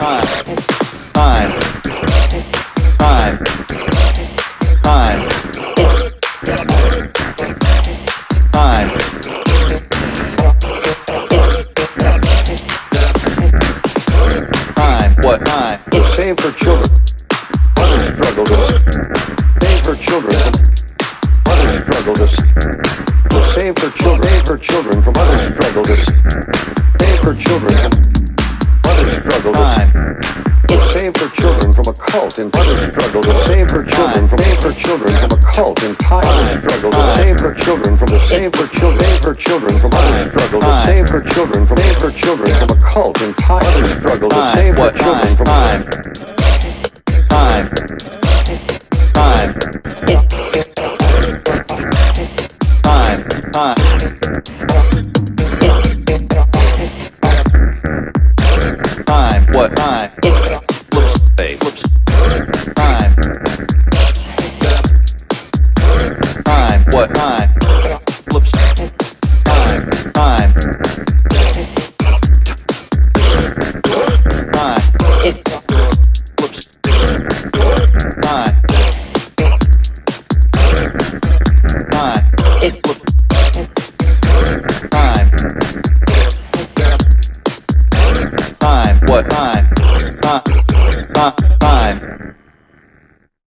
What? Save for children. Others struggle to save for children. Others struggle to save for children. Save for children from others struggle to save for children. Others struggle to save for children from a cult. And others struggle to save for children from a cult. Entirely struggle to save for children from save for children from others struggle to save for children from a cult. Entirely struggle to save for children from time. Time. What? Looks. Time. What? Looks.